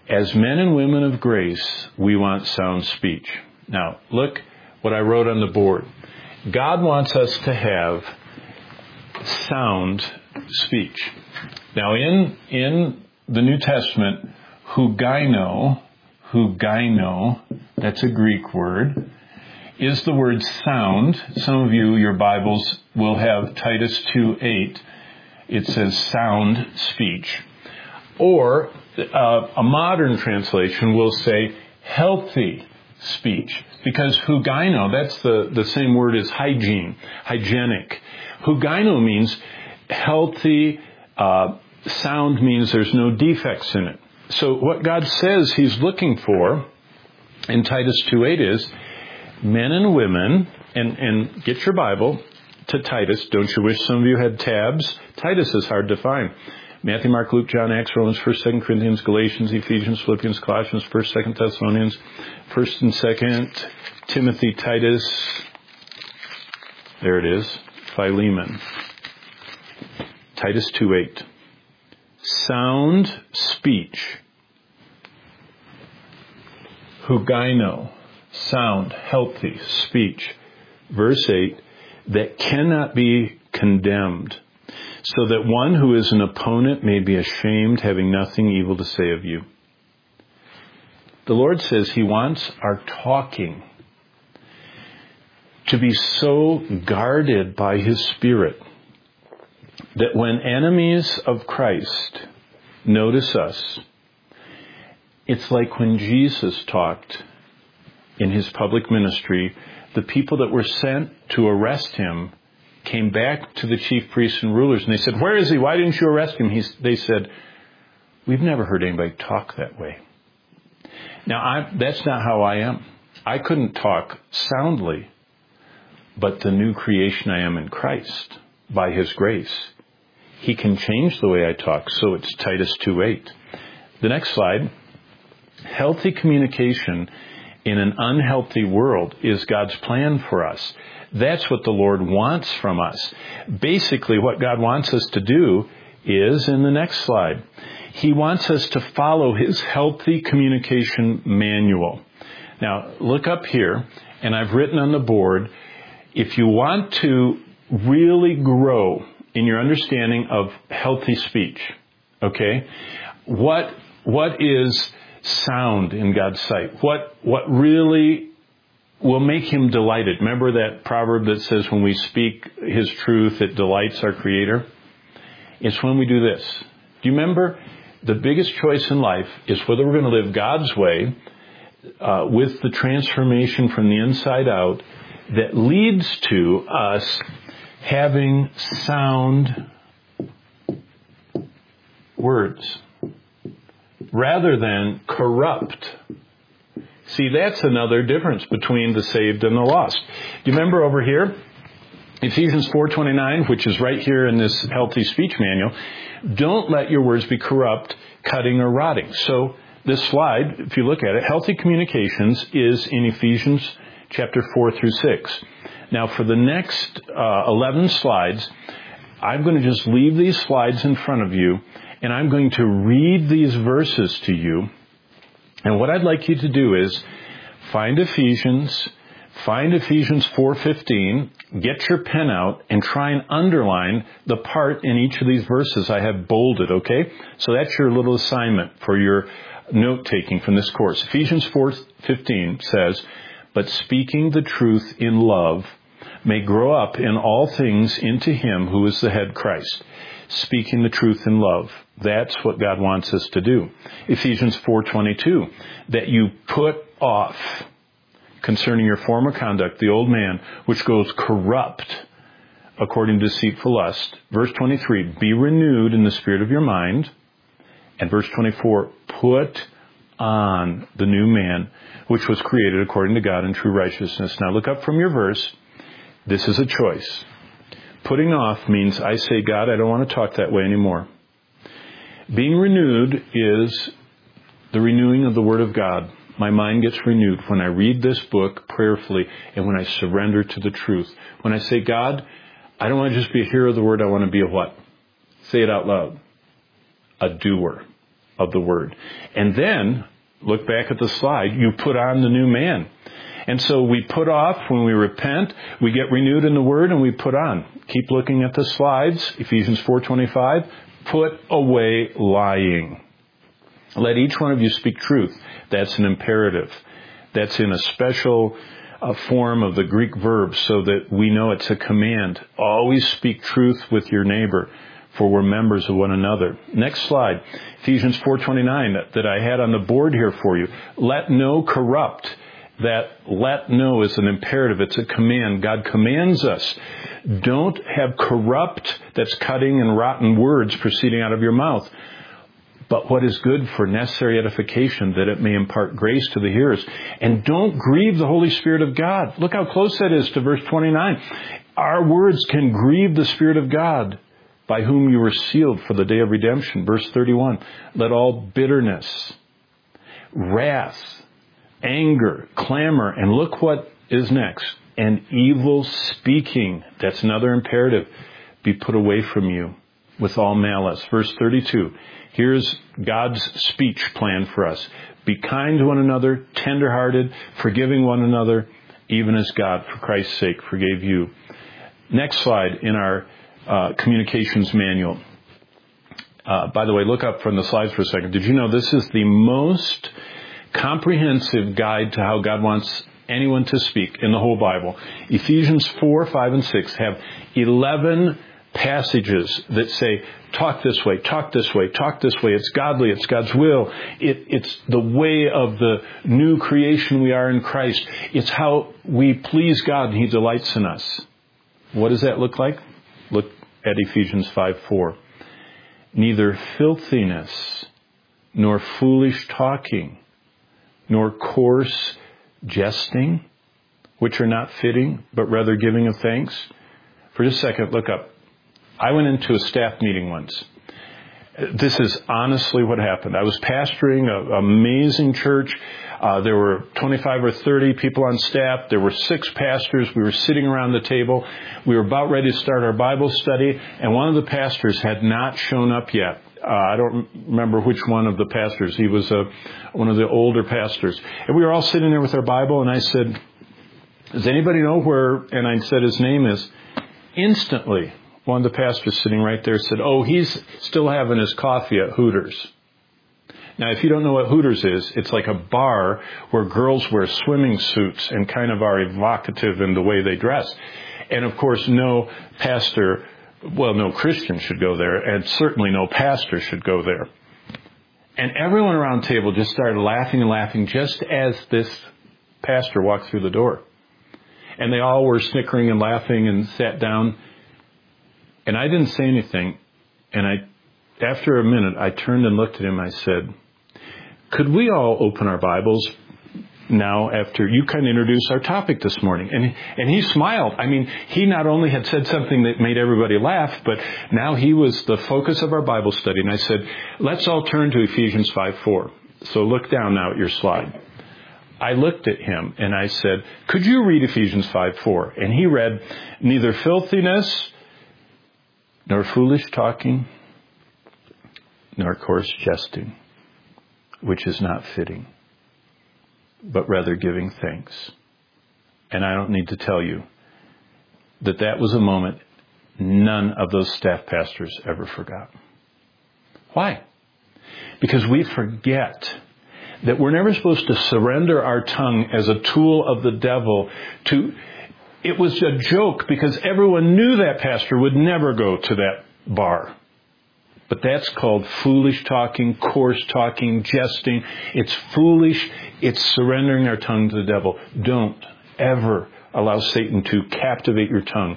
As men and women of grace, we want sound speech. Now, look what I wrote on the board. God wants us to have sound speech. Now, in the New Testament, hugaino, that's a Greek word, is the word sound. Some of you, your Bibles will have Titus 2:8. It says sound speech. Or a modern translation will say healthy speech. Because hugaino, that's the same word as hygiene, hygienic. Hugaino means healthy, sound means there's no defects in it. So what God says He's looking for in Titus 2:8 is men and women, and get your Bible to Titus. Don't you wish some of you had tabs? Titus is hard to find. Matthew, Mark, Luke, John, Acts, Romans, 1st, 2nd Corinthians, Galatians, Ephesians, Philippians, Colossians, 1st, 2nd Thessalonians, 1st and 2nd Timothy, Titus. There it is. Philemon. Titus 2:8. Sound speech. Hugaino. Sound, healthy speech. Verse 8. That cannot be condemned, so that one who is an opponent may be ashamed, having nothing evil to say of you. The Lord says He wants our talking to be so guarded by His Spirit that when enemies of Christ notice us, it's like when Jesus talked in His public ministry, the people that were sent to arrest Him came back to the chief priests and rulers, and they said, "Where is He? Why didn't you arrest Him?" They said, "We've never heard anybody talk that way." Now, that's not how I am. I couldn't talk soundly, but the new creation I am in Christ, by His grace, He can change the way I talk. So it's Titus 2:8. The next slide. Healthy communication in an unhealthy world is God's plan for us. That's what the Lord wants from us. Basically, what God wants us to do is, in the next slide, He wants us to follow His healthy communication manual. Now, look up here, and I've written on the board, if you want to really grow in your understanding of healthy speech, okay, what is sound in God's sight? What really will make Him delighted? Remember that proverb that says when we speak His truth, it delights our Creator? It's when we do this. Do you remember the biggest choice in life is whether we're going to live God's way with the transformation from the inside out that leads to us having sound words rather than corrupt. See, that's another difference between the saved and the lost. Do you remember over here, Ephesians 4:29, which is right here in this healthy speech manual, don't let your words be corrupt, cutting or rotting. So this slide, if you look at it, healthy communications is in Ephesians chapter 4 through 6. Now for the next 11 slides, I'm going to just leave these slides in front of you, and I'm going to read these verses to you. And what I'd like you to do is find Ephesians 4:15, get your pen out, and try and underline the part in each of these verses I have bolded, okay? So that's your little assignment for your note-taking from this course. Ephesians 4:15 says, "But speaking the truth in love may grow up in all things into Him who is the head, Christ." Speaking the truth in love. That's what God wants us to do. Ephesians 4:22, that you put off concerning your former conduct, the old man, which goes corrupt according to deceitful lust. Verse 23, be renewed in the spirit of your mind. And verse 24, put on the new man, which was created according to God in true righteousness. Now look up from your verse. This is a choice. Putting off means I say, God, I don't want to talk that way anymore. Being renewed is the renewing of the Word of God. My mind gets renewed when I read this book prayerfully and when I surrender to the truth. When I say, God, I don't want to just be a hearer of the Word, I want to be a what? Say it out loud. A doer. of the Word. And then, look back at the slide, you put on the new man. And so we put off when we repent, we get renewed in the Word, and we put on. Keep looking at the slides, Ephesians 4:25. Put away lying. Let each one of you speak truth. That's an imperative. That's in a special form of the Greek verb so that we know it's a command. Always speak truth with your neighbor, for we're members of one another. Next slide, Ephesians 4:29 that I had on the board here for you. Let no corrupt. That let no is an imperative. It's a command. God commands us. Don't have corrupt, that's cutting and rotten words proceeding out of your mouth. But what is good for necessary edification, that it may impart grace to the hearers. And don't grieve the Holy Spirit of God. Look how close that is to verse 29. Our words can grieve the Spirit of God, by whom you were sealed for the day of redemption. Verse 31. Let all bitterness, wrath, anger, clamor, and look what is next. And evil speaking, that's another imperative, be put away from you with all malice. Verse 32. Here's God's speech plan for us. Be kind to one another, tender-hearted, forgiving one another, even as God, for Christ's sake, forgave you. Next slide in our communications manual. By the way, look up from the slides for a second. Did you know this is the most comprehensive guide to how God wants anyone to speak in the whole Bible? Ephesians 4, 5, and 6 have 11 passages that say, talk this way, talk this way, talk this way. It's godly, it's God's will. It's the way of the new creation we are in Christ. It's how we please God and He delights in us. What does that look like? Look at Ephesians 5:4. Neither filthiness, nor foolish talking, nor coarse jesting, which are not fitting, but rather giving of thanks. For just a second, look up. I went into a staff meeting once. This is honestly what happened. I was pastoring an amazing church. There were 25 or 30 people on staff. There were 6 pastors. We were sitting around the table. We were about ready to start our Bible study, and one of the pastors had not shown up yet. I don't remember which one of the pastors. He was one of the older pastors. And we were all sitting there with our Bible, and I said, does anybody know where, and I said his name is. Instantly, one of the pastors sitting right there said, oh, he's still having his coffee at Hooters. Now, if you don't know what Hooters is, it's like a bar where girls wear swimming suits and kind of are evocative in the way they dress. And, of course, no Christian should go there, and certainly no pastor should go there. And everyone around the table just started laughing and laughing just as this pastor walked through the door. And they all were snickering and laughing and sat down. And I didn't say anything. And after a minute, I turned and looked at him. I said, could we all open our Bibles now after you kind of introduced our topic this morning? And he smiled. I mean, he not only had said something that made everybody laugh, but now he was the focus of our Bible study. And I said, let's all turn to Ephesians 5:4. So look down now at your slide. I looked at him and I said, could you read Ephesians 5:4? And he read, neither filthiness, nor foolish talking, nor coarse jesting, which is not fitting, but rather giving thanks. And I don't need to tell you that was a moment none of those staff pastors ever forgot. Why? Because we forget that we're never supposed to surrender our tongue as a tool of the devil to... It was a joke because everyone knew that pastor would never go to that bar. But that's called foolish talking, coarse talking, jesting. It's foolish. It's surrendering our tongue to the devil. Don't ever allow Satan to captivate your tongue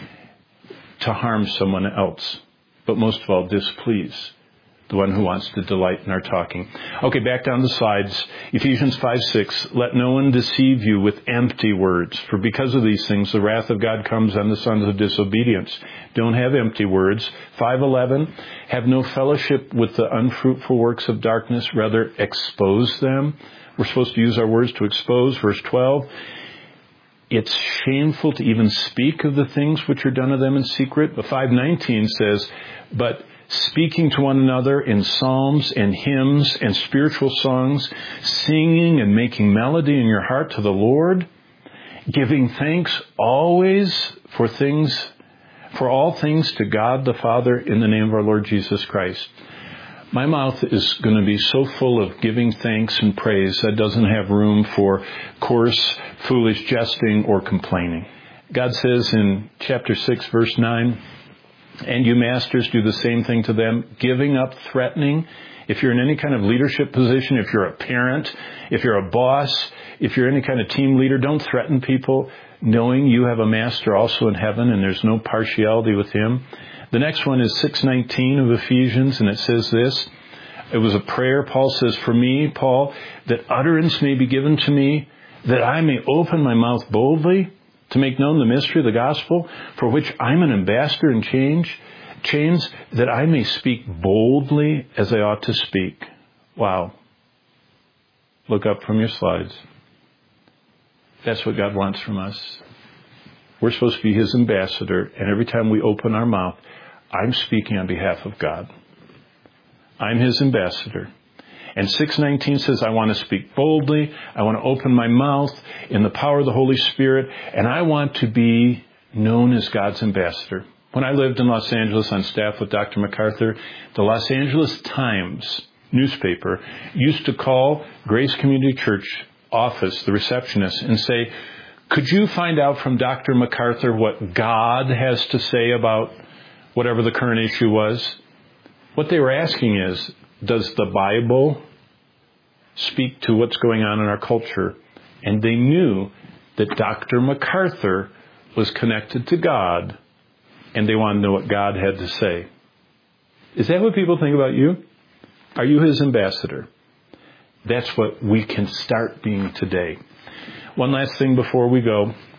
to harm someone else. But most of all, displease the one who wants to delight in our talking. Okay, back down the slides. Ephesians 5:6. Let no one deceive you with empty words, for because of these things the wrath of God comes on the sons of disobedience. Don't have empty words. 5:11. Have no fellowship with the unfruitful works of darkness, rather expose them. We're supposed to use our words to expose. Verse 12. It's shameful to even speak of the things which are done of them in secret. But 5:19 says, but speaking to one another in psalms and hymns and spiritual songs, singing and making melody in your heart to the Lord, giving thanks always for all things to God the Father in the name of our Lord Jesus Christ. My mouth is going to be so full of giving thanks and praise that doesn't have room for coarse, foolish jesting or complaining. God says in chapter 6, verse 9, and you masters do the same thing to them, giving up threatening. If you're in any kind of leadership position, if you're a parent, if you're a boss, if you're any kind of team leader, don't threaten people, knowing you have a master also in heaven and there's no partiality with him. The next one is 6:19 of Ephesians, and it says this. It was a prayer. Paul says, for me, Paul, that utterance may be given to me, that I may open my mouth boldly to make known the mystery of the gospel, for which I'm an ambassador in chains, that I may speak boldly as I ought to speak. Wow. Look up from your slides. That's what God wants from us. We're supposed to be his ambassador, and every time we open our mouth, I'm speaking on behalf of God. I'm his ambassador. And 6:19 says, I want to speak boldly. I want to open my mouth in the power of the Holy Spirit. And I want to be known as God's ambassador. When I lived in Los Angeles on staff with Dr. MacArthur, the Los Angeles Times newspaper used to call Grace Community Church office, the receptionist, and say, could you find out from Dr. MacArthur what God has to say about whatever the current issue was? What they were asking is, does the Bible speak to what's going on in our culture? And they knew that Dr. MacArthur was connected to God, and they wanted to know what God had to say. Is that what people think about you? Are you his ambassador? That's what we can start being today. One last thing before we go.